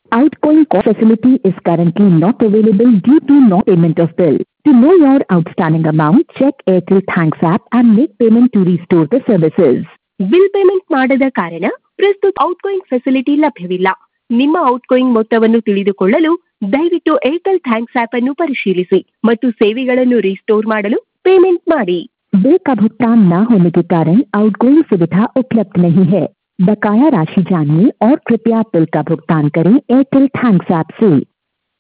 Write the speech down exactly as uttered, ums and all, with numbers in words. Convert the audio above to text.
Outgoing call facility is currently not available due to non-payment of bill. To know your outstanding amount, check Airtel Thanks app and make payment to restore the services. Bill payment ಮಾಡದ ಕಾರಣ ಪ್ರಸ್ತುತ outgoing facility ಲಭ್ಯವಿಲ್ಲ. ನಿಮ್ಮ outgoing ಮೊತ್ತವನ್ನು ತಿಳಿದುಕೊಳ್ಳಲು ದಯವಿಟ್ಟು Airtel thanks app ಅನ್ನು ಪರಿಶೀಲಿಸಿ ಮತ್ತು ಸೇವೆಗಳನ್ನು ರಿಸ್ಟೋರ್ ಮಾಡಲು ಪೇಮೆಂಟ್ ಮಾಡಿ. बिल का भुगतान न होने के कारण आउटगोइंग सुविधा उपलब्ध नहीं है. बकाया राशि जानिए और कृपया बिल का भुगतान करें एयरटेल थैंक्स ऐप से.